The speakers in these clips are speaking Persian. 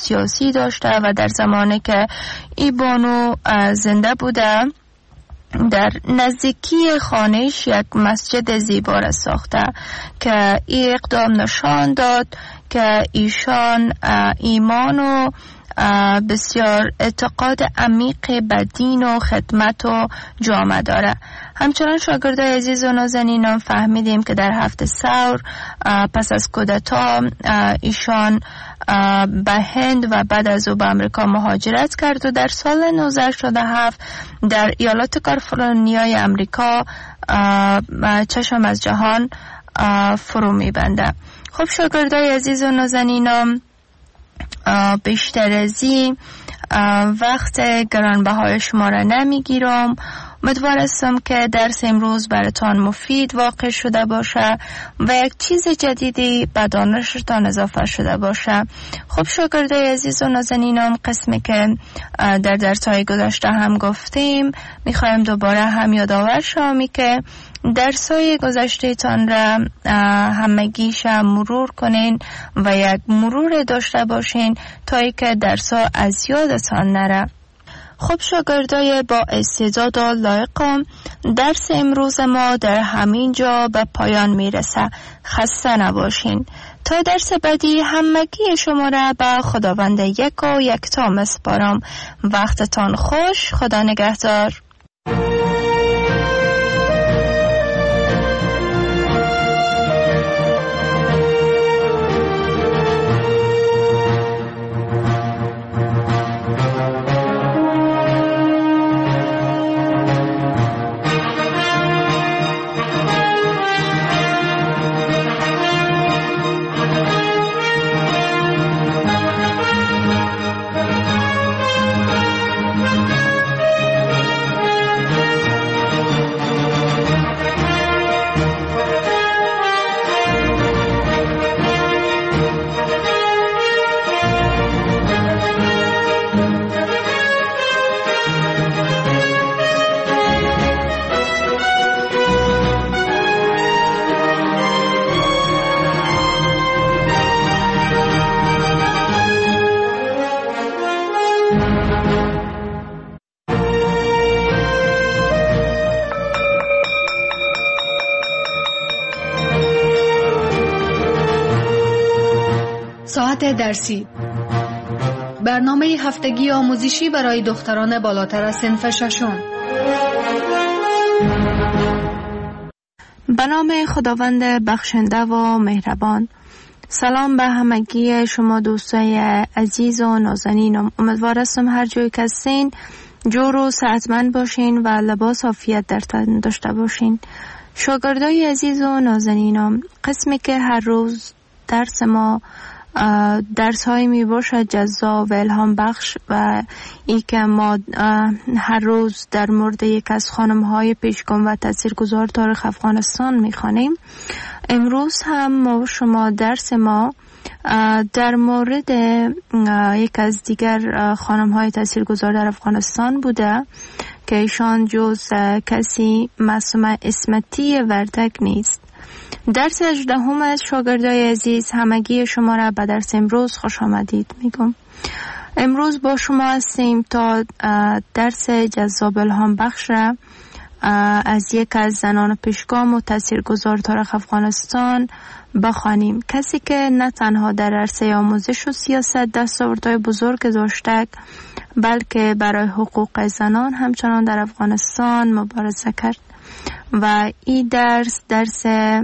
سیاسی داشته و در زمانی که ای بانو زنده بوده در نزدیکی خانهش یک مسجد زیبا را ساخته که این اقدام نشان داد که ایشان ایمان و بسیار اعتقاد عمیق به دین و خدمت و جامعه داره. همچنان شاگردای عزیز و نازنینم فهمیدیم که در هفته ثور پس از کودتا ایشان به هند و بعد از او به امریکا مهاجرت کرد و در سال 1987 در ایالات کالیفرنیای امریکا چشم از جهان فرو میبنده. خب شاگردای عزیز و نازنینم، بیشتر از این وقت گرانبهای شما را نمیگیرم. امیدوار هستم که درس امروز براتان مفید واقع شده باشه و یک چیز جدیدی به دانشتان اضافه شده باشه. خب شاگردای عزیز و نازنینم، قسمی که در درس‌های گذشته هم گفتیم میخوایم دوباره هم یادآور شوم که درس‌های گذشته تان را همگیش مرور کنین و یک مرور داشته باشین تا اینکه درس‌ها از یادتان نره. خب شاگردای با استعداد و لایق، درس امروز ما در همین جا به پایان میرسه. خسته نباشین. تا درس بعدی همگی شما را به خداوند یک و یکتا میسپارم. وقتتان خوش. خدا نگهدار. ساعت درسی، برنامه هفتگی آموزشی برای دختران بالاتر از صنف ششم. به نام خداوند بخشنده و مهربان. سلام به همگی شما دوستای عزیز و نازنینم. امیدوار هستم هر جایی که هستین جور و صحتمند باشین و لباس عافیت در تن داشته باشین. شاگردای عزیز و نازنینم، قسمی که هر روز درس ما درس های می باشد جذاب و الهام بخش و ای که ما هر روز در مورد یک از خانم های پیشگام و تاثیرگذار تاریخ افغانستان می خوانیم. امروز هم ما شما درس ما در مورد یک از دیگر خانم های تاثیرگذار در افغانستان بوده که ایشان جز کسی معصومه اسمتی وردک نیست. درس 18 از شاگردای عزیز، همگی شما را به درس امروز خوش آمدید میگم. امروز با شما هستیم تا درس جذاب الهام بخش را از یک از زنان پیشگام و تاثیرگذار تاریخ افغانستان بخوانیم. کسی که نه تنها در عرصه آموزش و سیاست دستاوردهای بزرگ داشته بلکه برای حقوق زنان همچنان در افغانستان مبارزه کرد و این درس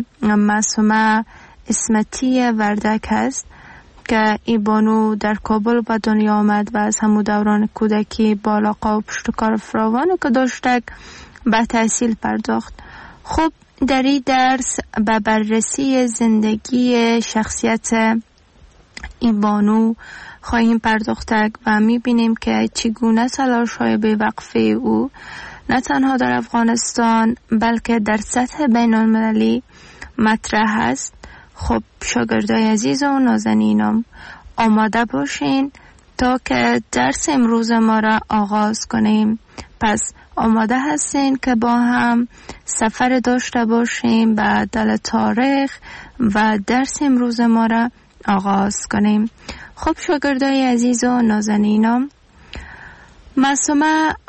معصومه اسمتی وردک است که این بانو در کابل به دنیا آمد و از همون دوران کودکی با علاقه و پشتکار فراوانی که داشته به تحصیل پرداخت. خب در این درس به بررسی زندگی شخصیت این بانو خواهیم پرداخت و میبینیم که چگونه تلاش‌های بی‌وقفه او نه تنها در افغانستان بلکه در سطح بین المللی مطرح است. خب شاگردای عزیز و نازنینم، آماده باشین تا که درس امروز ما را آغاز کنیم. پس آماده هستین که با هم سفر داشته باشیم به دل تاریخ و درس امروز ما را آغاز کنیم. خب شاگردای عزیز و نازنینم، معصومه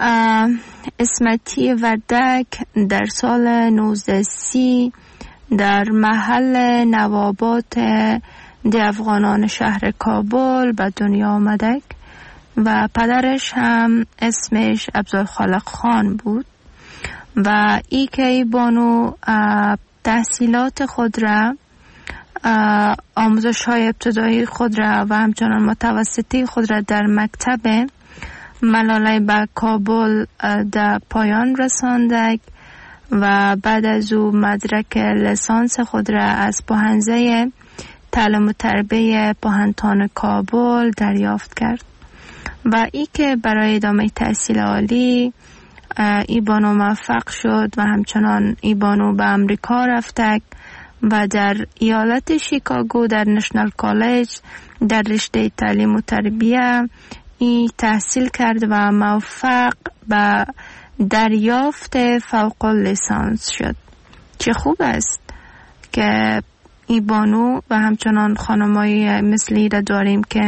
اسمتی وردک در سال 1930 در محل نوابات افغانان شهر کابل به دنیا آمدک و پدرش هم اسمش عبدالخالق خان بود و ای که بانو تحصیلات خود را، آموزش های ابتدایی خود را و همچنان متوسطی خود را در مکتب ملاله به کابل در پایان رساندک و بعد از او مدرک لیسانس خود را از پوهنځی تعلیم و تربیه پوهنتون کابل دریافت کرد و ای که برای ادامه تحصیل عالی ای بانو موفق شد و همچنان ای بانو به امریکا رفتک و در ایالت شیکاگو در نشنال کالج در رشته تعلیم و تربیه ای تحصیل کرد و موفق به دریافت فوق لیسانس شد. چه خوب است که ای بانو و همچنان خانمایی مثلی را داریم که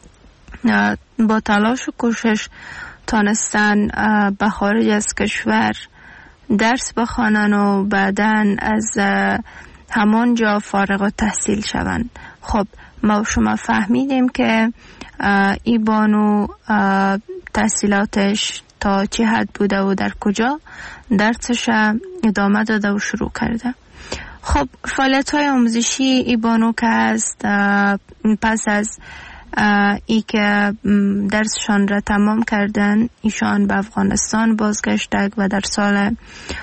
با تلاش و کوشش تانستن به خارج از کشور درس بخوانن و بعدن از همان جا فارغ التحصیل شوند. خب ما شما فهمیدیم که ای بانو تحصیلاتش تا چه حد بوده و در کجا درسش ادامه داده و شروع کرده. خب فعالیت‌های آموزشی ای بانو که هست، پس از ای که درسشان را تمام کردن ایشان به افغانستان بازگشتند و در سال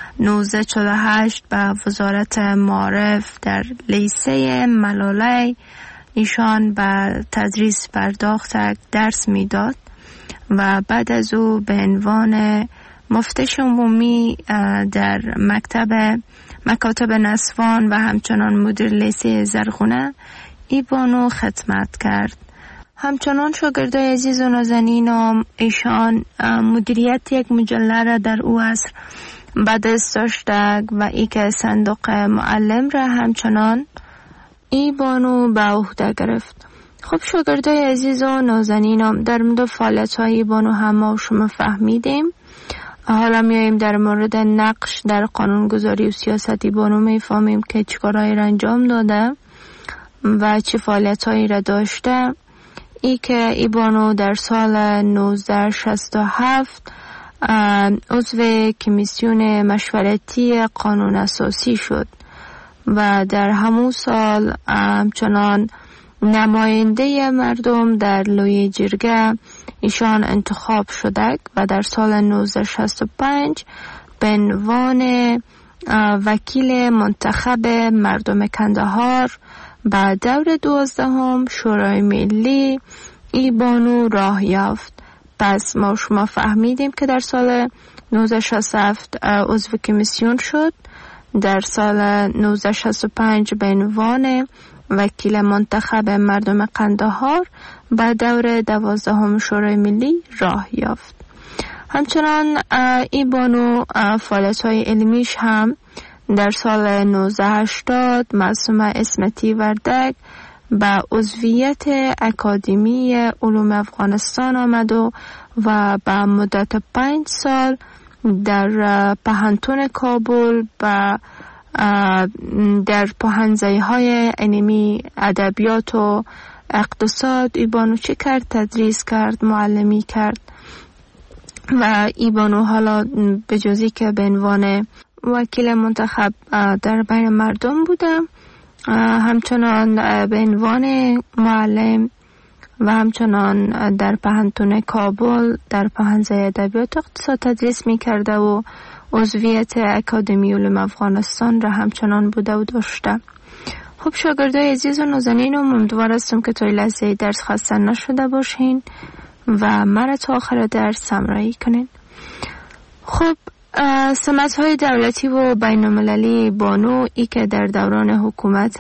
1948 به وزارت معارف در لیسه ملاله ایشان به تدریس پرداختند، درس میداد و بعد از او به عنوان مفتش عمومی در مکاتب نسوان و همچنان مدیر لیسه زرغونه ای بانو خدمت کرد. همچنان شاگردای عزیز و نازنینم ایشان مدیریت یک مجله را در او عصر به دست داشتند و ای که صندوق معلم را همچنان ای بانو به عهده گرفت. خب شاگردای عزیز و نازنینم، در مورد فعالیت‌های ای بانو هم ما شما فهمیدیم. حالا میاییم در مورد نقش در قانونگذاری و سیاست ای بانو میفهمیم که چیکارهایی را انجام داده و چه فعالیت‌هایی را داشته. ای که ای بانو در سال 1967 عضو کمیسیون مشورتی قانون اساسی شد و در همون سال همچنان نماینده مردم در لوی جرگه ایشان انتخاب شده و در سال 1965 به عنوان وکیل منتخب مردم کندهار به دور 12 شورای ملی ای بانو راه یافت. پس ما شما فهمیدیم که در سال 1967 عضو کمیسیون شد، در سال 1965 به عنوان وکیل منتخب مردم قندهار به دور 12 شورای ملی راه یافت. همچنان ای بانو فعالیت‌های علمیش هم در سال 1980 معصومه اسمتی وردک به عضویت اکادمی علوم افغانستان آمد و به مدت 5 سال در پوهنتون کابل در پوهنځی‌های علمی ادبیات و اقتصاد ای بانو چه کرد؟ تدریس کرد، معلمی کرد و ای بانو حالا به جزی که به عنوان وکیل منتخب در بین مردم بودم، همچنان به عنوان معلم و همچنان در پوهنتون کابل در پوهنځی ادبیات و اقتصاد تدریس می کرده و عضویت اکادمی علوم افغانستان را همچنان بوده و داشته. خب شاگردای عزیز و نازنینم، امیدوار هستم که تا این لحظه درس خسته نشده باشین و مرا تا آخر درس همراهی کنین. خب سمت‌های دولتی و بین‌المللی بانو ای که در دوران حکومت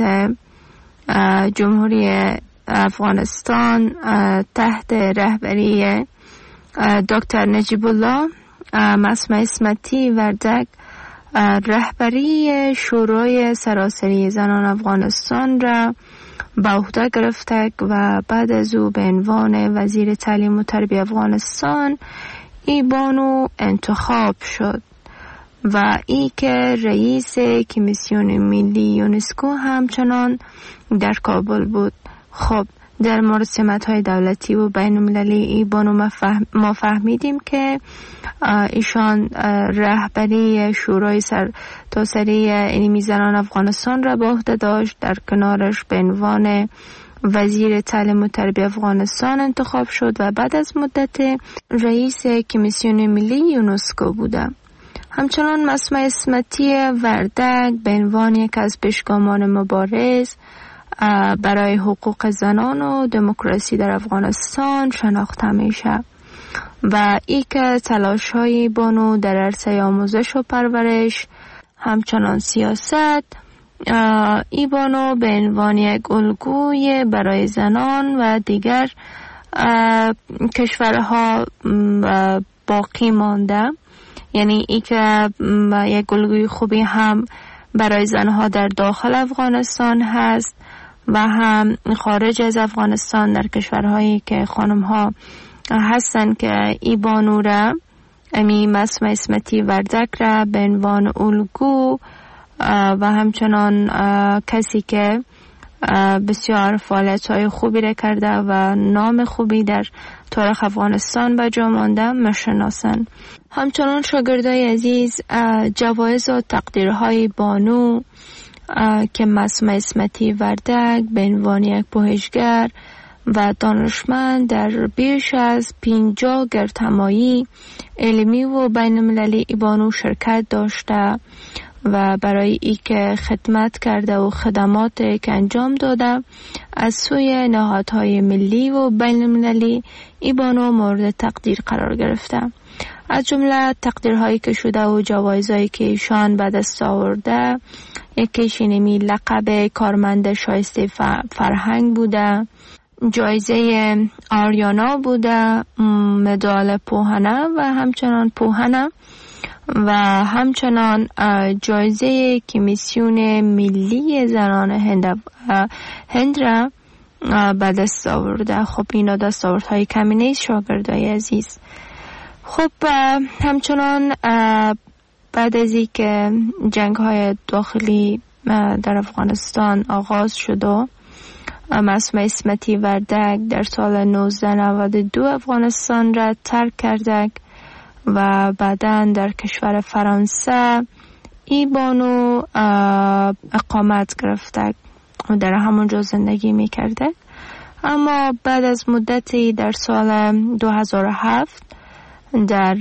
جمهوری افغانستان تحت رهبری دکتر نجیب الله معصومه اسمتی وردک رهبری شورای سراسری زنان افغانستان را به عهده گرفته و بعد از او به عنوان وزیر تعلیم و تربیت افغانستان ای بانو انتخاب شد و ای که رئیس کمیسیون ملی یونسکو همچنان در کابل بود. خب در مورد سمت‌های دولتی و بین المللی ای بانو ما فهمیدیم که ایشان رهبری شورای سرتاسری علمی زنان افغانستان را به عهده داشت. در کنارش به عنوان وزیر تعلیم و تربیت افغانستان انتخاب شد و بعد از مدت رئیس کمیسیون ملی یونسکو بوده. همچنان مسمع اسمتی وردک به عنوان یک از پیشگامان مبارز برای حقوق زنان و دموکراسی در افغانستان شناخته میشه و ای که تلاش های بانو در عرصه آموزش و پرورش همچنان سیاست ای بانو به عنوان یک الگوی برای زنان و دیگر کشورها باقی مانده. یعنی ای که یک الگوی خوبی هم برای زنها در داخل افغانستان هست و هم خارج از افغانستان در کشورهایی که خانم‌ها هستن که ای بانو را امی مسمع اسمتی وردک را به عنوان الگو و همچنان کسی که بسیار فعالیت‌های خوبی را کرده و نام خوبی در تاریخ افغانستان به جا مانده میشناسند. همچنان شاگردای عزیز جوایز و تقدیرهای بانو که مسمع اسمتی وردک به عنوان یک پژوهشگر و دانشمند در بیش از 50 گردهمایی علمی و بین المللی ای بانو شرکت داشته و برای ای که خدمت کرده و خدمات که انجام داده از سوی نهادهای ملی و بین المللی ای بانو مورد تقدیر قرار گرفته. از جمله تقدیرهایی که شده و جوایزهایی که ایشان به دست آورده یکیش اینمی لقب کارمند شایسته فرهنگ بوده، جایزه آریانا بوده، مدال پوهنه و همچنان پوهنه و همچنان جایزه کمیسیون ملی زنان هند را به دست آورده. خب اینا دستاوردهای کمی نیست شاگردای عزیز. خب همچنان بعد از این که جنگ های داخلی در افغانستان آغاز شد و مسمع اسمتی وردک در سال 1992 افغانستان را ترک کرده و بعداً در کشور فرانسه ای بانو اقامت گرفته و در همونجا زندگی می کرده. اما بعد از مدتی در سال 2007 در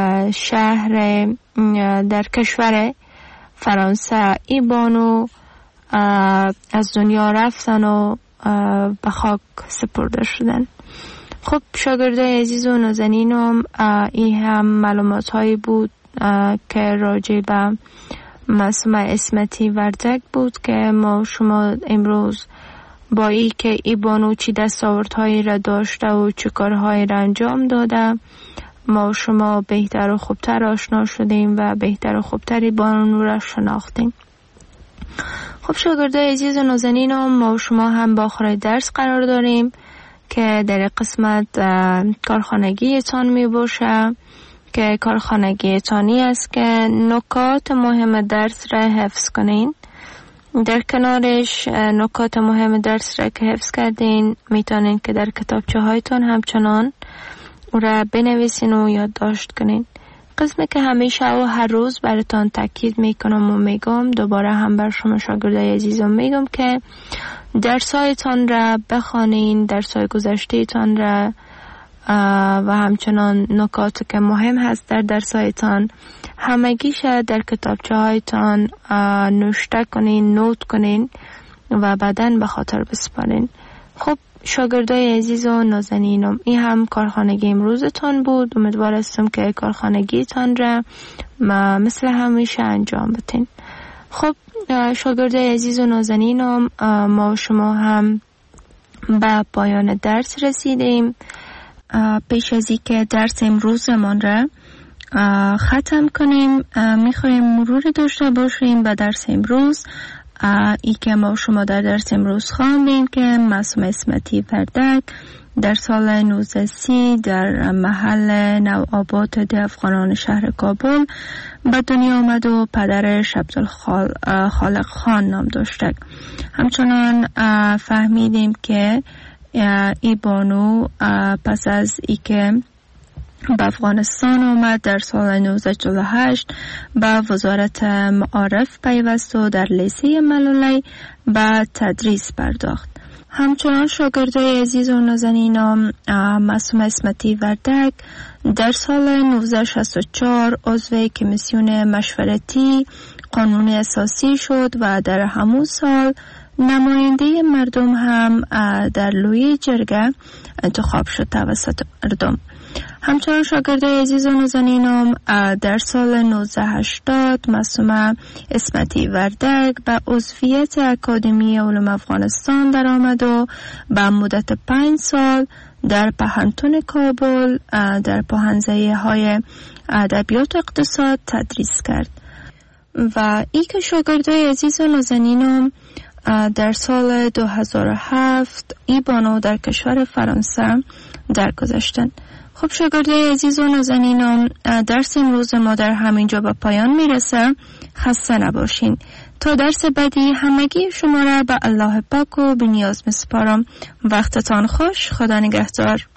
در کشور فرانسه ای بانو از دنیا رفتن و به خاک سپرده شدن. خب شاگردای عزیز و نازنینم این هم معلومات هایی بود که راجع به مسمع اسمتی وردک بود که ما شما امروز با ای که ای بانو چی دستاوردهایی را داشته و چه کارهایی را انجام داده ما شما بهتر و خوبتر آشنا شدیم و بهتر و خوبتری بانو را شناختیم. خب شاگردای عزیز و نازنینم ما شما هم با آخر درس قرار داریم که در قسمت کارخانگی تان می باشه که کارخانگی تانی است که نکات مهم درس را حفظ کنین. در کنارش نکات مهم درس را که حفظ کردین میتونین که در کتابچه هایتان همچنان او را بنویسین و یادداشت کنین. قسمی که همیشه و هر روز براتان تاکید میکنم و میگم دوباره هم بر شما شاگردای عزیزم میگم که درسایتان را بخوانین، درسای گذشتهتان را و همچنان نکاتی که مهم هست در درسایتان همگیش در کتابچه هایتان نوشته کنین، نوت کنین و بعداً به خاطر بسپارین. خب شاگردای عزیز و نازنینم این هم کارخانگی امروزتان بود. امیدوار هستم که کارخانگیتان را مثل همیشه انجام بدین. خب شاگردای عزیز و نازنینم ما شما هم به پایان درس رسیدیم. پیش از این که درس امروزمان را ختم کنیم میخوایم مرور داشته باشیم به درس امروز ای که ما شما در درس امروز خواندیم که معصوم اسمتی وردک در سال 1930 در محل نوآباد ده افغانان شهر کابل به دنیا آمد و پدرش عبدالخالق خان نام داشته. همچنان فهمیدیم که ای بانو پس از ای که به افغانستان آمد در سال 1948 به وزارت معارف پیوست و در لیسه ملولی به تدریس پرداخت. همچنان شاگردای عزیز و نازنینم معصوم اسمتی وردک در سال 1964 عضو کمیسیون مشورتی قانون اساسی شد و در همون سال نماینده مردم هم در لوی جرگه انتخاب شد توسط مردم. همچنان شاگردای عزیز و نازنینم در سال 1980 معصوم اسمتی وردک به عضویت اکادمی علوم افغانستان در آمد و به مدت 5 سال در پهنتون کابل در پوهنځی های ادبیات و اقتصاد تدریس کرد و ای که شاگردای عزیز و نازنینم در سال 2007 ای بانو در کشور فرانسه درگذشتند. خب شاگردای عزیز و نازنینم، درس امروز ما در همینجا به پایان میرسه. خسته نباشین. تا درس بعدی همگی شما را به الله پاک و بی نیاز میسپارم. وقتتان خوش. خدا نگهدار.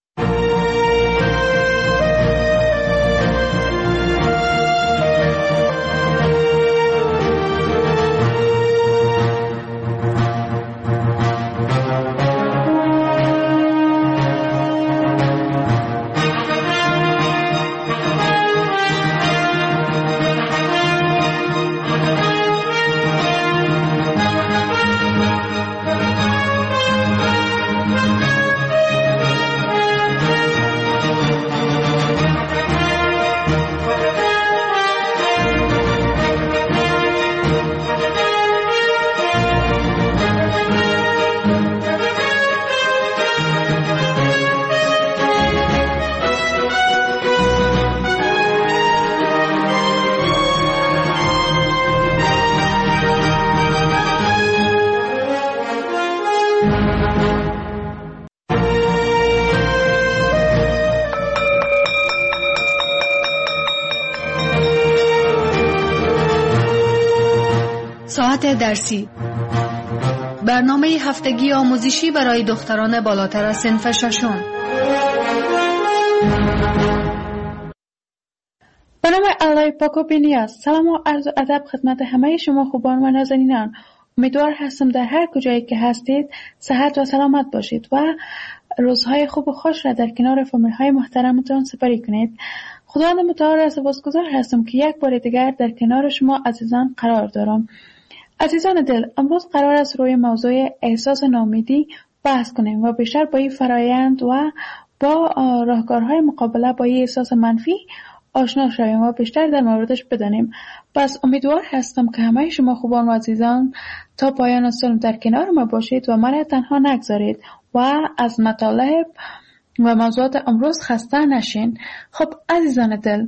ساعت درسی، برنامه هفتگی آموزشی برای دختران بالاتر از صنف ششم. به نام الله پاک و بی‌نیاز. سلام و عرض و ادب خدمت همه شما خوبان و نازنینان. امیدوار هستم در هر کجایی که هستید صحت و سلامت باشید و روزهای خوب و خوش را در کنار فامیل های محترمتان سپری کنید. خداوند متعال را سپاسگزار هستم که یک بار دیگر در کنار شما عزیزان قرار دارم. عزیزان دل، امروز قرار است روی موضوع احساس ناامیدی بحث کنیم و بیشتر با این فرایند و با راهکارهای مقابله با این احساس منفی آشنا شویم و بیشتر در موردش بدانیم. پس امیدوار هستم که همه شما خوبان و عزیزان تا پایان سال در کنار ما باشید و من تنها نگذارید و از مطالب و موضوعات امروز خسته نشین. خب عزیزان دل،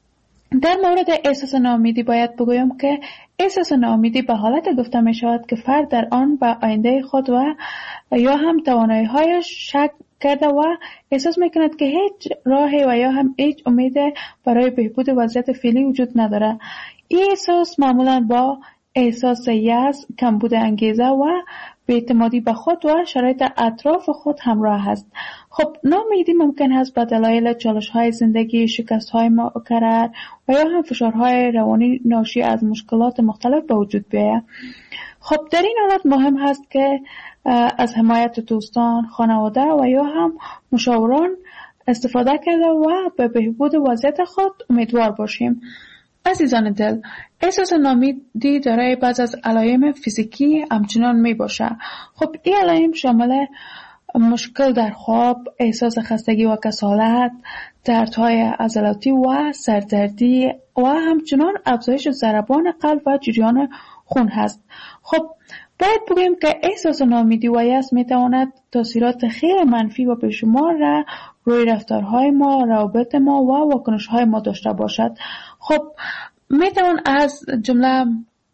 در مورد احساس ناامیدی باید بگویم که احساس ناامیدی به حالت گفته می شود که فرد در آن به آینده خود و یا هم توانایی‌هایش شک کرده و احساس می کند که هیچ راهی و یا هم هیچ امید برای بهبود وضعیت فعلی وجود نداره. این احساس معمولا با احساس یأس، کمبود انگیزه و بی‌اعتمادی به خود و شرایط اطراف خود همراه است. خب ناامیدی ممکن است به دلایل چالش‌های زندگی، شکست‌های مکرر و یا هم فشارهای روانی ناشی از مشکلات مختلف به وجود بیاید. خب در این حالت مهم است که از حمایت دوستان، خانواده و یا هم مشاوران استفاده کرده و به بهبود وضعیت خود امیدوار باشیم. عزیزان دل، احساس ناامیدی دارای بعض از علائم فیزیکی همچنان می باشه. خب این علائم شامل مشکل در خواب، احساس خستگی و کسالت، دردهای عضلاتی و سردردی و همچنان افزایش ضربان قلب و جریان خون هست. خب باید بگویم که احساس ناامیدی و یأس می تواند تاثیرات خیلی منفی و بیشمار را روی رفتارهای ما، روابط ما و واکنش‌های ما داشته باشد. خب می توان از جمله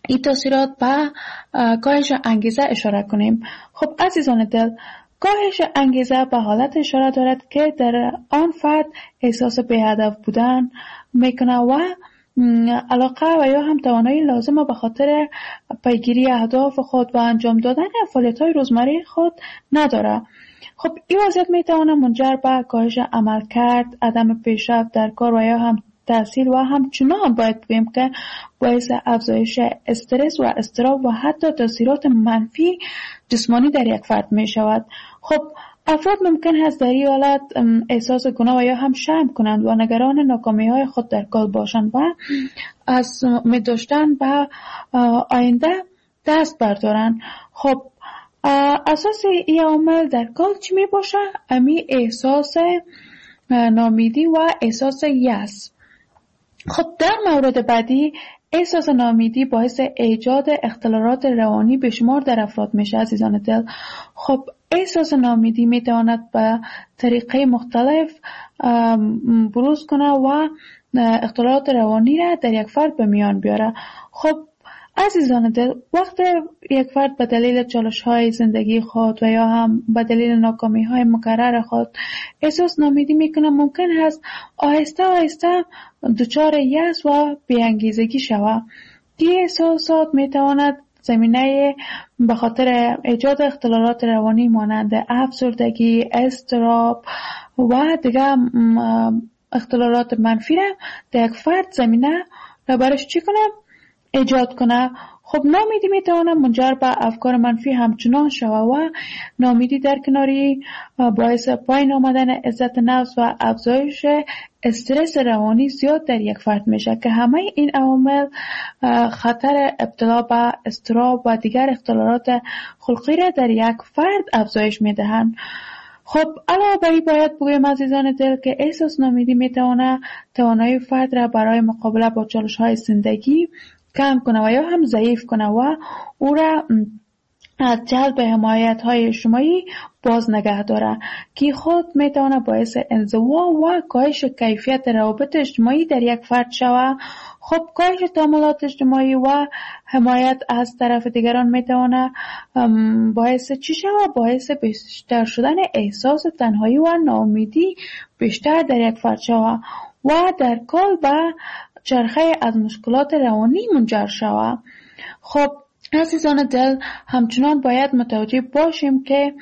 این تاثیرات به کاهش انگیزه اشاره کنیم. خب عزیزان دل، کاهش انگیزه به حالت اشاره دارد که در آن فرد احساس بی‌هدف بودن میکنه و علاقه و یا هم توانایی لازمه به خاطر پیگیری اهداف خود و انجام دادن فعالیت‌های روزمره خود نداره. خب این وضعیت میتونه منجر به کاهش عملکرد، عدم پیشرفت در کار و یا هم تحصیل و همچنان باید بگیم که باعث افزایش استرس و اضطراب و حتی تاثیرات منفی جسمانی در یک فرد می شود. خب افراد ممکن است در این حالت احساس گناه و یا هم شرم کنند و نگران ناکامی های خود در کار باشند و از امید داشتن به آینده دست بردارند. خب اساس این عامل در کار چی می باشه؟ امی احساس ناامیدی و احساس یأس. خب در مورد بعدی احساس ناامیدی باعث ایجاد اختلالات روانی به شمار در افراد میشه عزیزان دل. خب احساس ناامیدی میتواند به طریقه مختلف بروز کنه و اختلالات روانی را در یک فرد به میان بیاره. خب عزیزان دل، وقتی یک فرد به دلیل چالش‌های زندگی خود و یا هم به دلیل ناکامی‌های مکرر خود احساس ناامیدی میکنه، ممکن است آهسته آهسته دچار یأس و بی‌انگیزگی شود. این احساسات میتواند زمینه به خاطر ایجاد اختلالات روانی مانند افسردگی، اضطراب و دیگر اختلالات منفی را در یک فرد زمینه را برش چی کنه؟ ایجاد کنه. خب ناامیدی میتواند منجر به افکار منفی همچنان شود و ناامیدی در کناری باعث پایین آمدن عزت نفس و افزایش استرس روانی زیاد در یک فرد میشه که همه این عوامل خطر ابتلا به اضطراب و دیگر اختلالات خلقی را در یک فرد افزایش میدهند. خب علاوه بر این باید بگویم عزیزان دل که احساس ناامیدی میتواند توانایی فرد را برای مقابله با چالش‌های زندگی کم کنه و یا هم ضعیف کنه و او را از جلب حمایت‌های اجتماعی باز نگه داره که خود میتونه باعث انزوا و کاهش کیفیت روابط اجتماعی در یک فرد شود. خب کاهش تعاملات اجتماعی و حمایت از طرف دیگران میتونه باعث چی شود؟ باعث بیشتر شدن احساس تنهایی و ناامیدی بیشتر در یک فرد شود و در کل به چرخه از مشکلات روانی منجر شود. خب عزیزان دل، همچنان باید متوجه باشیم که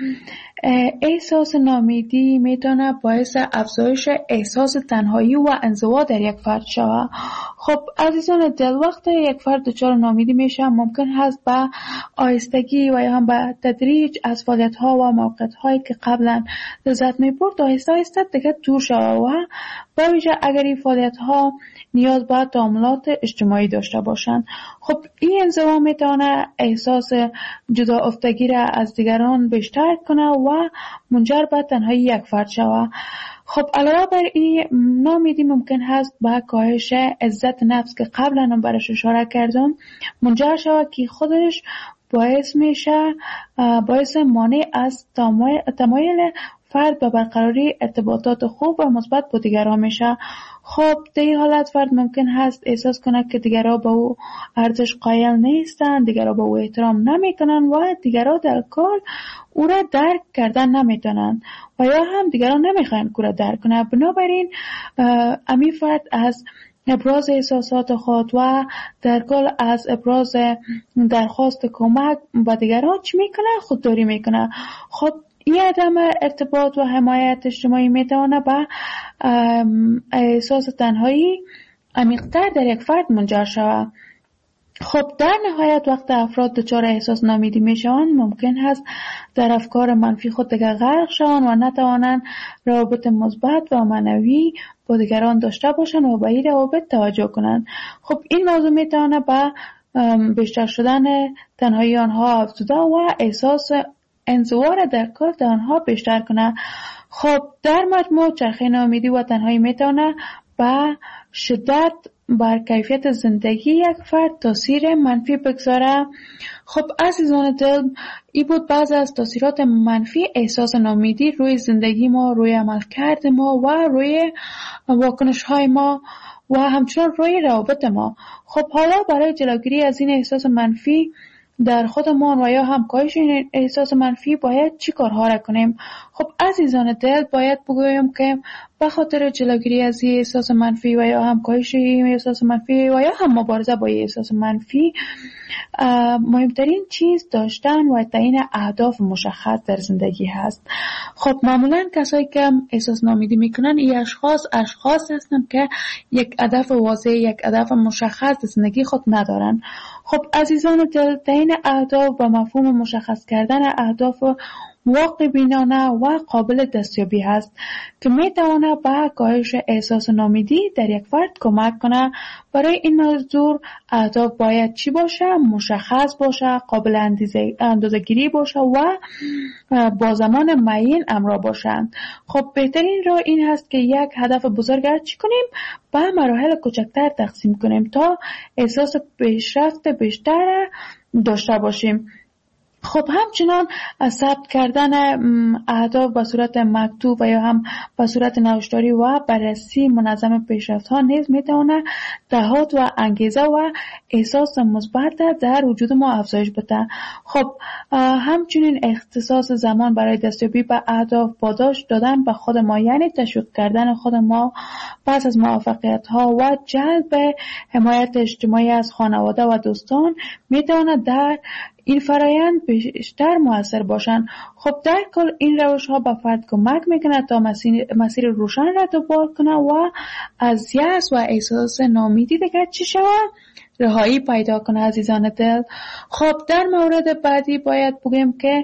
احساس ناامیدی میتونه باعث افزایش احساس تنهایی و انزوا در یک فرد شود. خب عزیزان دل، وقتی یک فرد دچار ناامیدی میشه ممکن هست به آهستگی و یا هم به تدریج از فعالیت‌ها و موقعیت‌هایی که قبلا لذت می‌برد آهسته آهسته دیگه دور شود و به ویژه اگر این فعالیت‌ها نیاز به تعاملات اجتماعی داشته باشند. خب این انزوا میتونه احساس جدا افتگی را از دیگران بیشتر کنه و منجر به تنهایی یک فرد شود. خب علاوه بر این ناامیدی ممکن هست به کاهش عزت نفس که قبلا هم برش اشاره کردم منجر شود که خودش باعث میشه باعث مانع از تمایل فرد به برقراری ارتباطات خوب و مثبت با دیگران میشه. خب در این حالت فرد ممکن هست احساس کنه که دیگران به او ارزش قائل نیستند، دیگران به او احترام نمیکنن و دیگران در کل او را درک کردن نمیتونن و یا هم دیگران نمیخواین او را درک کنه. بنابراین امی فرد از ابراز احساسات خود و در کل از ابراز درخواست کمک به دیگران چی میکنه؟ خودداری میکنه. خب این عدم ارتباط و حمایت اجتماعی میتونه به احساس تنهایی عمیق‌تر در یک فرد منجر شود. خب در نهایت وقت افراد دچار احساس ناامیدی میشوند ممکن است در افکار منفی خود دیگر غرق شوند و نتوانند روابط مثبت و معنوی با دیگران داشته باشند و به این روابط توجه کنند. خب این موضوع میتونه به بیشتر شدن تنهایی آنها افزوده و احساس انزوا در کار در آنها بیشتر کنه. خب در مجموع چرخه ناامیدی و تنهایی میتونه به شدت بر کیفیت زندگی یک فرد تاثیر منفی بگذاره. خب عزیزان دل، این بود بعضی از تاثیرات منفی احساس ناامیدی روی زندگی ما، روی عملکرد ما و روی واکنش های ما و همچنان روی روابط ما. خب حالا برای جلوگیری از این احساس منفی در خودمان و یا هم کاهش این احساس منفی باید چی کارها را کنیم؟ خب عزیزان دل، باید بگویم که به خاطر جلوگیری از این احساس منفی و یا هم کاهش این احساس منفی و یا هم مبارزه با این احساس منفی، مهمترین چیز داشتن و تعیین اهداف مشخص در زندگی هست. خب معمولا کسایی که احساس ناامیدی میکنن این اشخاص هستن که یک هدف واضح، یک هدف مشخص در زندگی خود ندارن. خب عزیزان دل، تعیین اهداف و مفهوم مشخص کردن اهداف واقع بینانه و قابل دستیابی هست که میتونه به کاهش احساس ناامیدی در یک فرد کمک کنه. برای این موضوع اهداف باید چی باشه؟ مشخص باشه، قابل اندازه‌گیری باشه و با زمان معین همراه باشند. خب بهترین راه این هست که یک هدف بزرگ را چی کنیم؟ به مراحل کوچکتر تقسیم کنیم تا احساس پیشرفت بیشتر داشته باشیم. خب همچنان ثبت کردن اهداف به صورت مکتوب و یا هم به صورت نوشتاری و بررسی منظم پیشرفت‌ها نیز میتونه دهات و انگیزه و احساس مثبت در وجود ما افزایش بده. خب همچنین اختصاص زمان برای دستیابی به اهداف، پاداش دادن به خود ما، یعنی تشویق کردن خود ما پس از موفقیت‌ها و جلب حمایت اجتماعی از خانواده و دوستان میتونه در این فرایند بیشتر مؤثر باشند. خب در کل این روش ها به فرد کمک میکنه تا مسیر روشن را دنبال کنه و از یأس و احساس ناامیدی دیگر چی شود؟ رهایی پیدا کنه عزیزان دل. خب در مورد بعدی باید بگیم که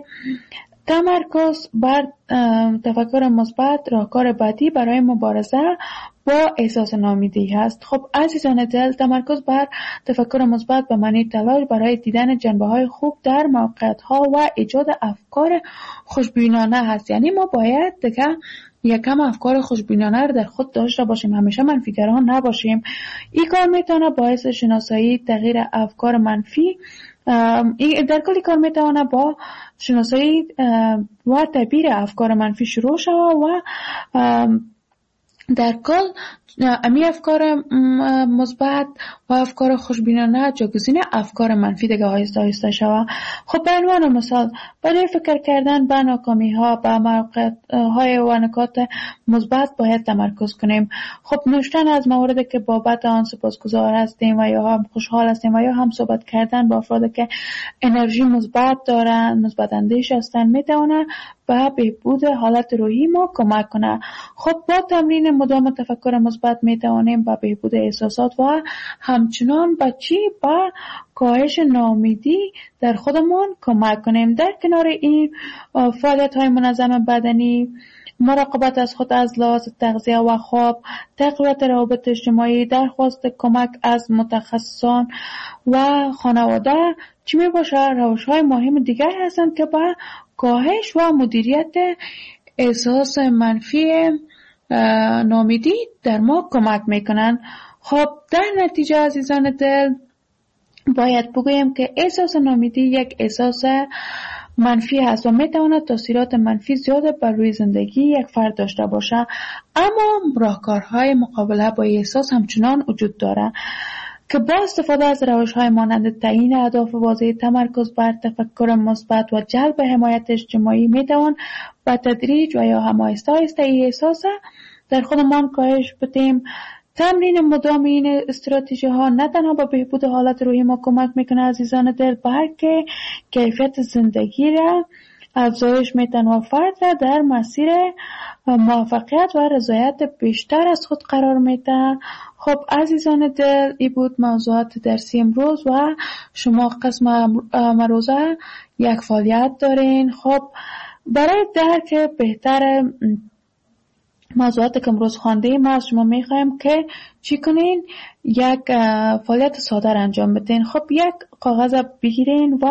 تمرکز بر تفکر مثبت راهکار بعدی برای مبارزه با احساس ناامیدی هست. خب عزیزان دل، تمرکز بر تفکر مثبت به معنی تلاش برای دیدن جنبه‌های خوب در موقعیت‌ها و ایجاد افکار خوشبینانه هست. یعنی ما باید دیگه یکم افکار خوشبینانه رو در خود داشته باشیم، همیشه منفیگران نباشیم. این کار میتونه باعث شناسایی تغییر افکار منفی در کلی کار میتونه با شناسایی و تعبیر افکار منفی شروع شود و در کل امی افکار مثبت و افکار خوشبینانه جایگزین افکار منفی دیگه آهسته آهسته شود. خب به عنوان مثال برای فکر کردن به ناکامی ها، به موقعیت های و نکات مثبت باید تمرکز کنیم. خب نوشتن از مواردی که بابت آن سپاسگزار هستیم و یا هم خوشحال هستیم و یا هم صحبت کردن با افرادی که انرژی مثبت دارن، مثبت اندیش هستن، میتونه به بهبود حالت روحی ما کمک کنه. خب با تمرین مدام تفکر مثبت میتوانیم به بهبود احساسات و همچنان به کاهش ناامیدی در خودمون کمک کنیم. در کنار این فعالیت های منظم بدنی، مراقبت از خود از لحاظ تغذیه و خواب، تقویت روابط اجتماعی، درخواست کمک از متخصصان و خانواده چی می باشه؟ روش های مهم دیگر هستند که به کاهش و مدیریت احساس منفی ناامیدی در ما کمک میکنن. خب در نتیجه عزیزان دل باید بگویم که احساس ناامیدی یک احساس منفی هست و میتواند تاثیرات منفی زیاد بر روی زندگی یک فرد داشته باشه، اما راهکارهای مقابله با احساس همچنان وجود داره که با استفاده از روش‌های مانند تعیین اهداف واضح، تمرکز بر تفکر مثبت و جلب حمایت اجتماعی میتوان با تدریج و یا هم آهسته آهسته این احساس در خودمان کاهش بدیم. تمرین مدام این استراتژی ها نه تنها به بهبود حالت روحی ما کمک میکنه عزیزان دل، بلکه کیفیت زندگی را افزایش میتن و فرد را در مسیر موفقیت و رضایت بیشتر از خود قرار میدن. خب عزیزان دل، این بود موضوعات درسی امروز و شما قسم امروزه یک فعالیت دارین. خب برای درک بهتر موضوعات که امروز خواندیم ما از شما میخوایم که چی کنین؟ یک فعالیت ساده انجام بدین. خب یک کاغذ بگیرین و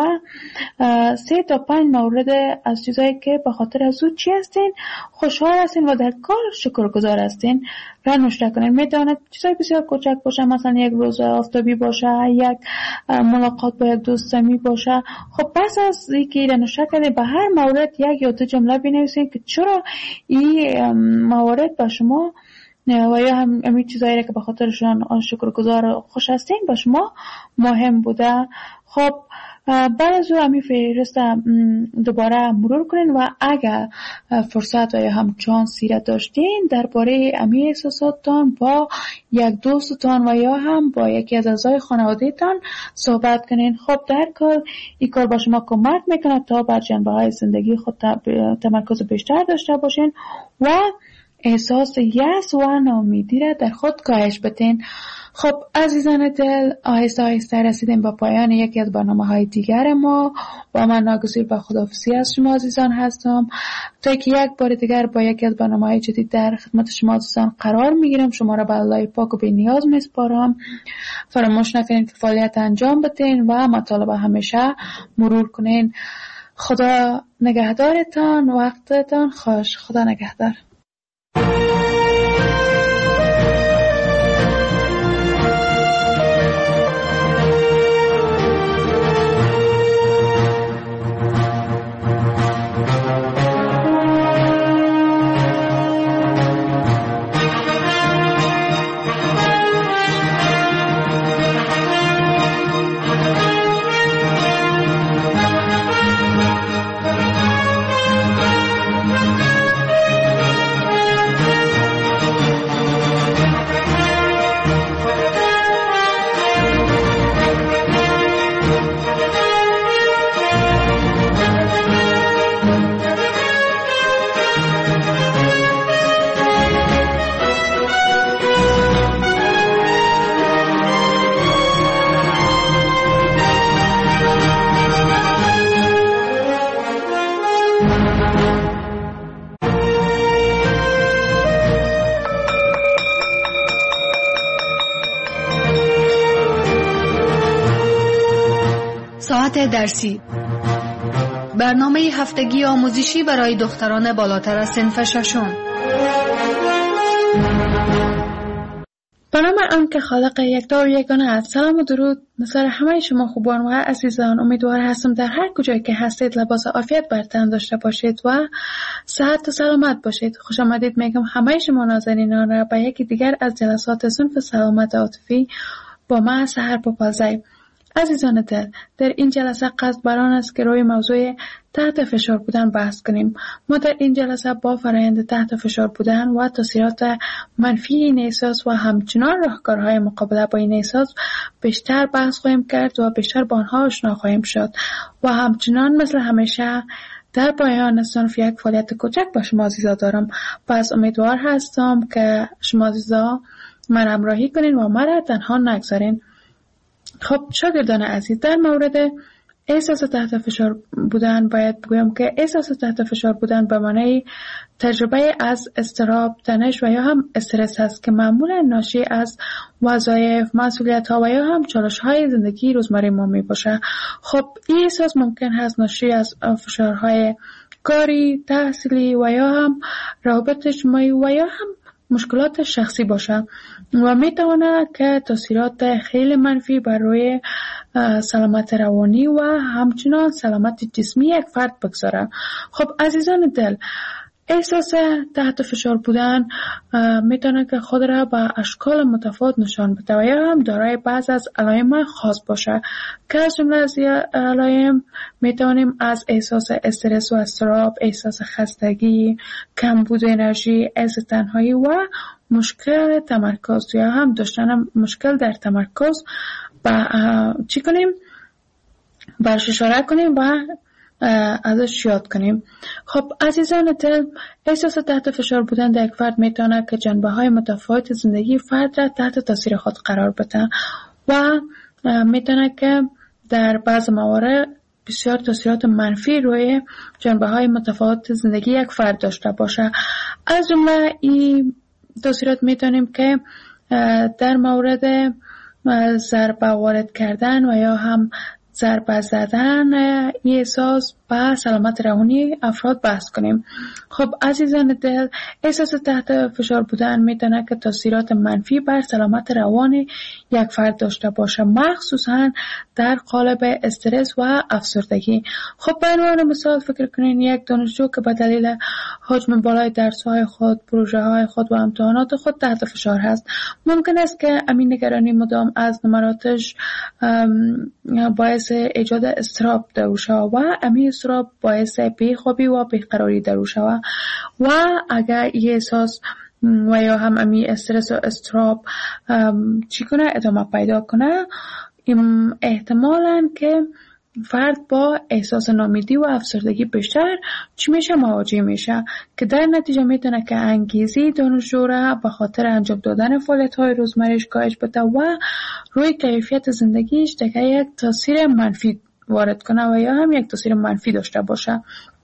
3 تا 5 مورد از چیزایی که به خاطر از او چی هستین خوشحال هستین و در کار شکرگزار هستین را نوشته کنین. میتواند چیزای بسیار کوچک باشه، مثلا یک روز آفتابی باشه، یک ملاقات با یک دوست صمیمی باشه. خب پس از اینکه را نوشته کردین به هر مورد یک یا دو جمله بنویسین که چرا این موارد به شما و یا همین چیزایی که به خاطرشان شکرگزار و خوش هستین با شما مهم بوده. خب بعد از او همین فهرست دوباره مرور کنین و اگر فرصت و یا هم چانسی را داشتین درباره همین احساساتتان با یک دوستتان و یا هم با یکی از اعضای خانواده‌تان صحبت کنین. خب در کار این کار با شما کمک میکنه تا بر جنبه‌های زندگی خود تمرکز بیشتر داشته باشین و احساس یأس و ناامیدی را در خود کاهش بدین. خب عزیزان دل، آهسته آهسته رسیدیم با پایان یکی از برنامه‌های دیگر ما و من ناگزیر به خداحافظی از شما عزیزان هستم تا که یک بار دیگر با یکی از برنامه‌های جدید در خدمت شما عزیزان قرار میگیرم. شما را به الله پاک و بی‌نیاز میسپارم. فراموش نکنید که فعالیت انجام بدین و مطالب همیشه مرور کنین. خدا نگهدارتان، وقتتان خوش. خدا نگهدار. ساعت درسی، برنامه هفتگی آموزشی برای دختران بالاتر از صنف ششم. به نام آنکه خالق یکتا و یگانه است. سلام و درود مثل همه شما خوبان و عزیزان. امیدوار هستم در هر کجایی که هستید لباس عافیت بر تن داشته باشید و صحت و سلامت باشید. خوش آمدید میگم همه شما نازنینان را به یکی دیگر از جلسات صنف سلامت عاطفی با من سحر پاپازی. عزیزان دل، در این جلسه قصد بر آن است که روی موضوع تحت فشار بودن بحث کنیم. ما در این جلسه با فرآیند تحت فشار بودن و تاثیرات منفی این احساس و همچنان راهکارهای مقابله با این احساس بیشتر بحث خواهیم کرد و بیشتر با آنها آشنا خواهیم شد و همچنان مثل همیشه در پایان صنف یک فعالیت کوچک با شما عزیزا دارم. پس امیدوار هستم که شما عزیزا من همراهی کنین و مرا تنها نگذارین. خب شاگردان عزیز، در مورد احساس تحت فشار بودن باید بگویم که احساس تحت فشار بودن به معنی تجربه از اضطراب، تنش و یا هم استرس است که معمولا ناشی از وظایف، مسئولیت‌ها و یا هم چالش‌های زندگی روزمره ما میباشه. خب این احساس ممکن هست ناشی از فشارهای کاری، تحصیلی و یا هم روابط اجتماعی و یا هم مشکلات شخصی باشه و میتونه که تاثیرات خیلی منفی بر روی سلامت روانی و همچنان سلامت جسمی یک فرد بگذاره. خب عزیزان دل، احساس تحت فشار بودن میتونه که خود را به اشکال متفاوت نشان بده و یا هم دارای بعض از علائم خاص باشه که از جمله از علائم میتونیم از احساس استرس و اضطراب، احساس خستگی، کمبود انرژی، احساس تنهایی و مشکل تمرکز یا هم داشتن مشکل در تمرکز چی کنیم؟ برش اشاره کنیم و ازش یاد کنیم. خب عزیزان دل، احساس تحت فشار بودن در یک فرد میتونه که جنبه‌های متفاوت زندگی فرد را تحت تاثیر خود قرار بده و میتونه که در بعض موارد بسیار تاثیرات منفی روی جنبه‌های متفاوت زندگی یک فرد داشته باشه. از جمله این تاثیرات میتونیم که در مورد ضربه وارد کردن و یا هم ضربه زدن این احساس به سلامت روانی افراد بحث کنیم. خب عزیزان دل، احساس تحت فشار بودن میتونه که تاثیرات منفی بر سلامت روان یک فرد داشته باشه، مخصوصا در قالب استرس و افسردگی. خب به عنوان مثال فکر کنین یک دانشجو که به دلیل حجم بالای درس‌های خود، پروژه‌های خود و امتحانات خود تحت فشار هست. ممکن است که امین نگرانی مدام از نمراتش باعث ایجاد اضطراب در او شود و امین اضطراب باعث بیخوابی و بیقراری در او شود و اگر این احساس و یا هم امی استرس و اضطراب چی کنه ادامه پیدا کنه، احتمالاً که فرد با احساس ناامیدی و افسردگی بیشتر چی میشه مواجه میشه که در نتیجه میتونه که انگیزی دانشجو را به خاطر انجام دادن فعالیت‌های روزمره‌اش کاهش بده و روی کیفیت زندگیش دیگه یک تاثیر منفی وارد کنه و یا هم یک تاثیر منفی داشته باشه.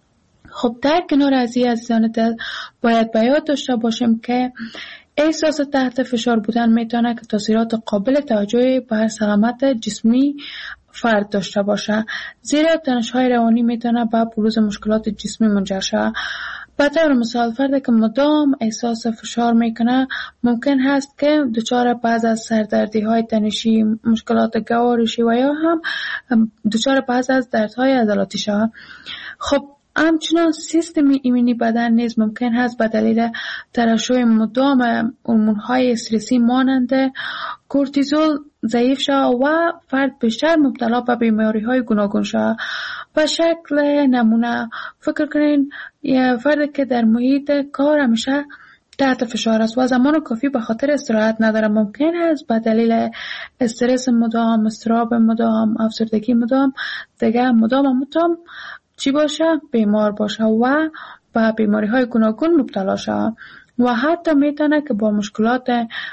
خب در کنار از این عزیزان دل باید به یاد داشته باشیم که احساس تحت فشار بودن میتونه که تاثیرات قابل توجهی بر سلامت جسمی فرد داشته باشه، زیرا تنش‌های روانی میتونه به بروز مشکلات جسمی منجر شود. به طور مثال فردی که مدام احساس فشار میکنه ممکن هست که دچار بعض از سردردی‌های تنشی، مشکلات گوارشی و یا هم دچار بعض از دردهای عضلاتی شود. خب همچنان سیستم ایمنی بدن نیز ممکن هست به دلیل ترشح مدام هورمون‌های استرسی مانند کورتیزول ضعیف شود و فرد بیشتر مبتلا به بیماری‌های گوناگون شود. به شکل نمونه فکر کنین یه فردی که در محیط کار همیشه تحت فشار است و زمان کافی به خاطر استراحت نداره، ممکن است به دلیل استرس مدام، اضطراب مدام، افسردگی مدام دیگه مدام چی باشه؟ بیمار باشه و به بیماری‌های گوناگون مبتلا شود و حتی میتونه که با مشکلات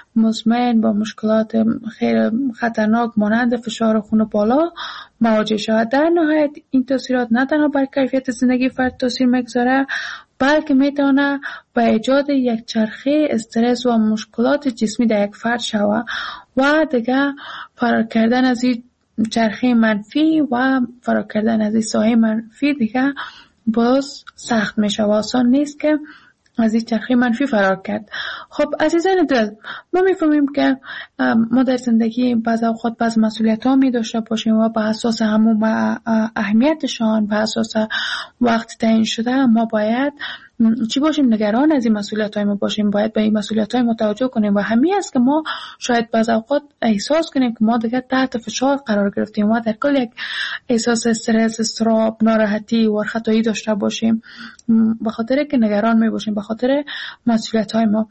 مزمن، با مشکلات خیلی خطرناک مانند فشار خون بالا مواجه شود. در نهایت این تاثیرات نه تنها بر کیفیت زندگی فرد تاثیر میگذاره، بلکه میتونه به ایجاد یک چرخه استرس و مشکلات جسمی در یک فرد شود و دیگه فرار کردن از این چرخه منفی و فرار کردن از این سایه منفی دیگه باز سخت میشه و آسان نیست که از این چرخه منفی فرار کرد. خب عزیزان دل، ما میفهمیم که ما در زندگی بعض اوقات بعض مسئولیت ها می داشته باشیم و به اساس همون اهمیتشان، به اساس وقت تعیین شده ما باید چی باشیم؟ نگران از این مسئولیت های ما باشیم، باید به این مسئولیت های متوجه کنیم و همین است که ما شاید بعض اوقات احساس کنیم که ما دیگه تحت فشار قرار گرفتیم و در کل یک احساس استرس، اضطراب، ناراحتی و خطایی داشته باشیم به خاطر که نگران می باشیم به خاطر مسئولیت های ما.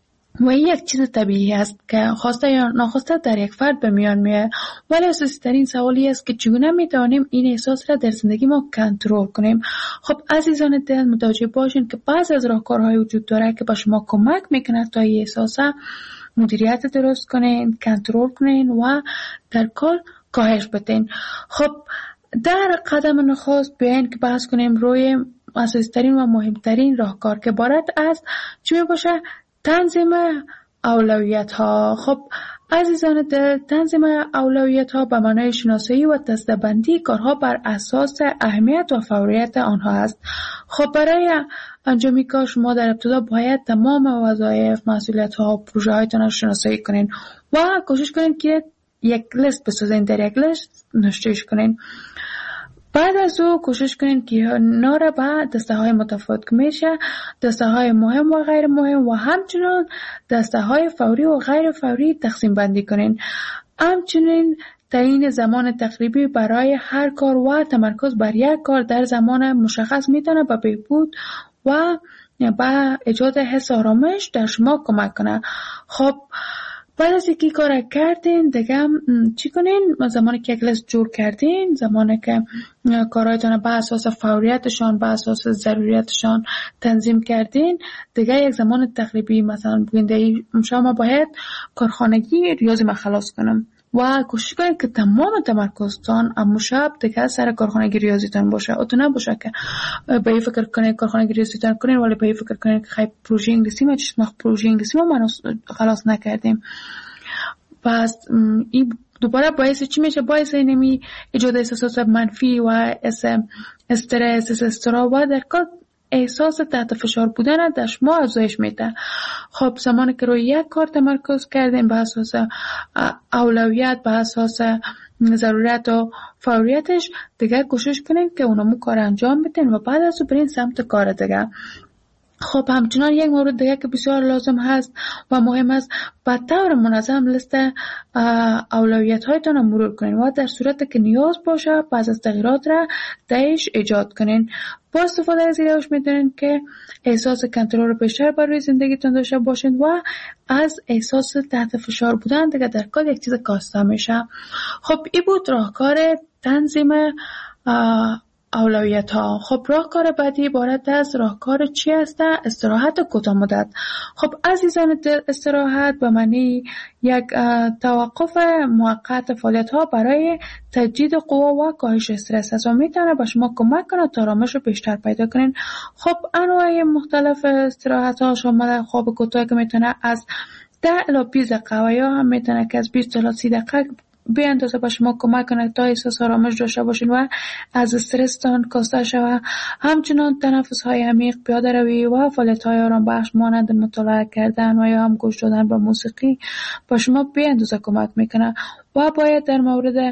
و این یک چیز طبیعی است که خواسته یا ناخواسته در یک فرد به میان میاد، ولی اساسی ترین سوالی است که چگونه میتوانیم این احساس را در زندگی ما کنترل کنیم. خب عزیزان دل، متوجه باشین که بعضی از راهکارهای وجود داره که به شما کمک میکنه تا این احساس مدیریت درست کنین، کنترل کنین و در کل کاهش بدین. خب در قدم نخست بیاین که بحث کنیم روی اساسی ترین و مهمترین راهکار که عبارت از چی باشه؟ تنظیم اولویت ها. خب عزیزان دل، تنظیم اولویت ها به معنای شناسایی و دسته‌بندی کارها بر اساس اهمیت و فوریت آنها است. خب برای انجام کار شما در ابتدا باید تمام وظایف، مسئولیت ها و پروژه هایتان را شناسایی کنین و کوشش کنین که یک لیست بسازین، در یک لیست نوشته‌اش کنین. بعد از او کوشش کنین که ناره به دسته های متفاوت که میشه دسته های مهم و غیر مهم و همچنین دسته های فوری و غیر فوری تقسیم بندی کنین. همچنین تعیین زمان تقریبی برای هر کار و تمرکز بر یک کار در زمان مشخص میتونه به بهبود و به ایجاد حس آرامش در شما کمک کنه. خب بعد از اینکه کار کردین دیگه چی کنین؟ زمانی که یک لیست جور کردین، زمانی که کارهایتان به اساس فوریتشان، به اساس ضروریتشان تنظیم کردین، دیگه یک زمان تقریبی مثلا بگین شما باید کارخانگی ریاضی ما خلاص کنم و کوشش کنید که تمام تمرکزتان اما شب دیگه سر کارخانگی ریاضیتان باشه. اتو نباشه که به این فکر کنید کارخانگی ریاضیتان کنید ولی به این فکر کنید که خیلی پروژه انگلیسی ما خلاص نکردیم. پس این دوباره باعث چی میشه؟ باعث اینمی ایجاد احساسات منفی و استرس، اضطراب و در کار احساس تحت فشار بودن در شما افزایش میده. خب زمانی که روی یک کار تمرکز کردین به اساس اولویت، به اساس ضرورت و فوریتش، دیگه کوشش کنین که اونمو کار انجام بدین و بعد از برین سمت کار دیگه. خب همچنان یک مورد دیگه که بسیار لازم هست و مهم است، به طور منظم لیست اولویت هایتان مرور کنین و در صورت که نیاز باشه بعض از تغییرات را درش ایجاد کنین. با استفاده از این روش میتونین که احساس کنترل بیشتر بر روی زندگیتون داشته باشین و از احساس تحت فشار بودن دیگه در کل یک چیز کاسته میشه. خب این بود راهکار تنظیم اولویت ها. خب راهکار بعدی عبارت از راهکار چی است؟ استراحت کوتاه مدت. خب عزیزان دل، استراحت به معنی یک توقف موقت فعالیت ها برای تجدید قوا و کاهش استرس است و میتونه به شما کمک کنه تا آرامش رو بیشتر پیدا کنین. خب انواع مختلف استراحت ها شامل خواب کوتاه که میتونه از 10 الی 20 دقیقه و یا هم میتونه که از 20 الی 30 دقیقه به اندازه به شما کمک کنه تا احساس آرامش داشته باشین و از استرستان کاسته شوه. همچنان تنفس های عمیق، پیاده روی و فعالیت های آرام بخش مانند مطالعه کردن و یا هم گوش دادن به موسیقی به شما به اندازه کمک میکنه. و باید در مورد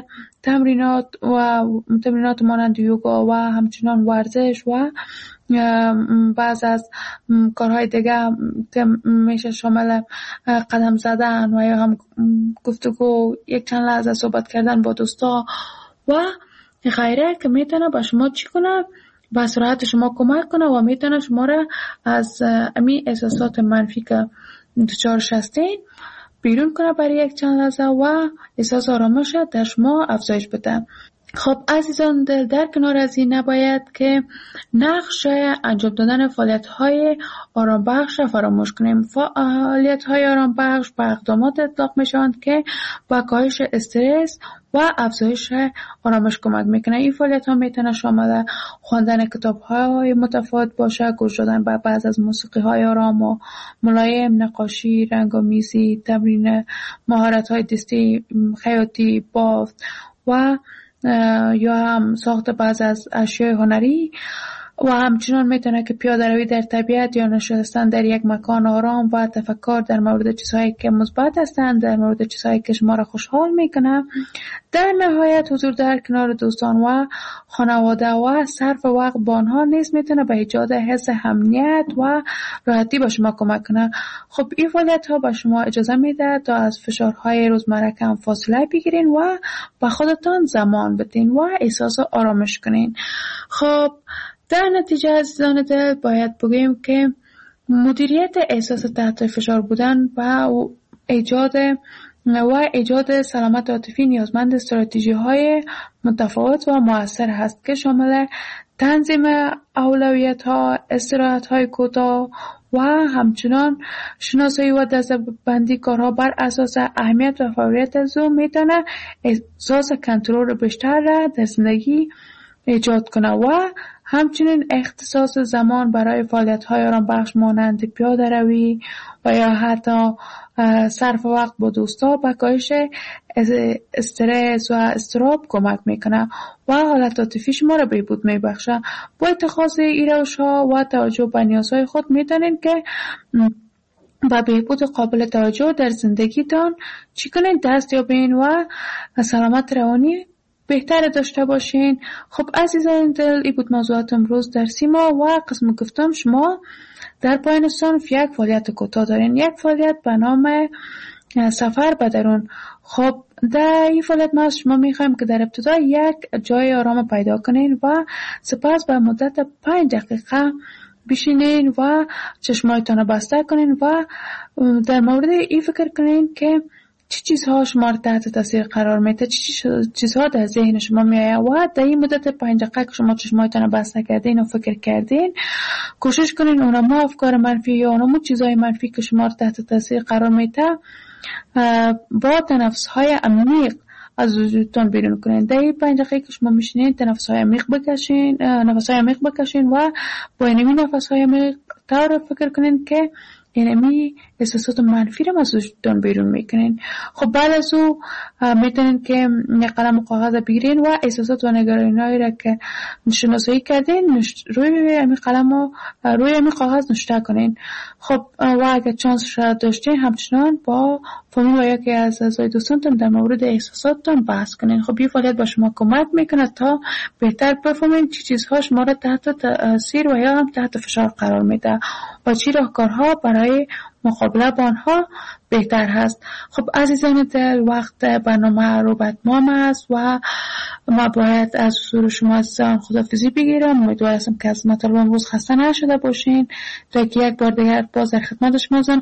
تمرینات مانند یوگا و همچنان ورزش و بعض از کارهای دیگه که میشه شامل قدم زدن و یا هم گفتگو، یک چند لحظه صحبت کردن با دوستا و غیره که میتونه با شما چی کنه؟ به سرعت شما کمک کنه و میتونه شما را از امی احساسات منفی که دچارش هستین بیرون کنه برای یک چند لحظه و احساس آرامش در شما افزایش بده. خب عزیزان دل، در کنار از این نباید که نقش انجام دادن فعالیت‌های آرام بخش را فراموش کنیم. فعالیت‌های آرام بخش به اقدامات اطلاق میشوند که با کاهش استرس و افزایش آرامش کمک میکنه. این فعالیت‌ها میتونه شامل خواندن کتاب‌های متفاوت باشه، گوش دادن به بعض از موسیقی‌های آرام و ملایم، نقاشی، رنگ‌آمیزی، تمرین مهارت‌های دستی، خیاطی، بافت و یا هم ساخت بعض از اشیاء هنری و همچنان میتونه که پیاده روی در طبیعت یا نشستن در یک مکان آرام و تفکر در مورد چیزهایی که مثبت هستند، در مورد چیزهایی که شما را خوشحال میکنه. در نهایت حضور در کنار دوستان و خانواده و صرف وقت با آنها نیز میتونه به ایجاد حس امنیت و راحتی به شما کمک کنه. خب این فعالیت ها به شما اجازه میده تا از فشارهای روزمره کم فاصله بگیرین و به خودتان زمان بدین و احساس آرامش کنین. خب در نتیجه عزیزان دل باید بگویم که مدیریت احساس تحت فشار بودن و ایجاد سلامت عاطفی نیازمند استراتژی های متفاوت و مؤثر هست که شامل تنظیم اولویت ها، استراحت های کوتاه و همچنان شناسایی و دسته‌بندی کارها بر اساس اهمیت و فوریت از اون میتونه احساس کنترل بیشتر را در زندگی ایجاد کنه و همچنین اختصاص زمان برای فعالیت‌های آرام بخش مانند پیاده روی و یا حتی صرف وقت با دوستا به کاهش استرس و اضطراب کمک میکنه و حالت عاطفی شما را بهبود میبخشه. با اتخاذ این روش‌ها و توجه به نیازهای خود میتونین که با بهبود قابل توجه در زندگیتان چی کنین؟ دست یابین و سلامت روانی بهتر داشته باشین. خب عزیزان دل، این بود موضوعات امروز در سیما و قسم گفتم شما در پایان صنف یک فعالیت کوتاه دارین، یک فعالیت به نام سفر به درون. خب در این فعالیت ما شما میخوایم که در ابتدا یک جای آرام پیدا کنین و سپس به مدت 5 دقیقه بشینین و چشمایتان بسته کنین و در مورد این فکر کنین که چه چیزها شما را تحت تاثیر قرار میده، چه چیزها در ذهن شما میآید و در این مدت 5 دقیقه که شما چشمایتان بسته کردین و فکر کردین کوشش کنین اونما افکار منفی یا اونما چیزهای منفی که شما را تحت تاثیر قرار میده با تنفس‌های عمیق از وجودتان بیرون کنین. در این 5 دقیقه که شما میشینین نفس‌های عمیق بکشین و با این نفس‌های عمیق طور فکر کنین که یعنی احساسات منفی رو از وجودتان بیرون میکنین. خب بعد از او میتونین که قلم و کاغذ بگیرین و احساسات و نگرانی‌هایی را که شناسایی کردین روی همین قلم و روی همین کاغذ نوشته کنین. خب و اگر چانس را داشتین همچنان با فامیل و یکی از اعضای دوستانتون در مورد احساساتتان بحث کنین. خب این فعالیت با شما کمک میکنه تا بهتر بفهمین چه چیزها شما را تحت تاثیر و یا هم تحت فشار قرار میده و چی راهکارها برای مقابله با آنها بهتر هست. خب عزیزان دل، وقت برنامه رو به اتمام است و ما باید از حضور شما عزیزان خداحافظی بگیرم. امیدوارم که از مطالب امروز خسته نشده باشین تا که یک بار دیگر باز در خدمت شما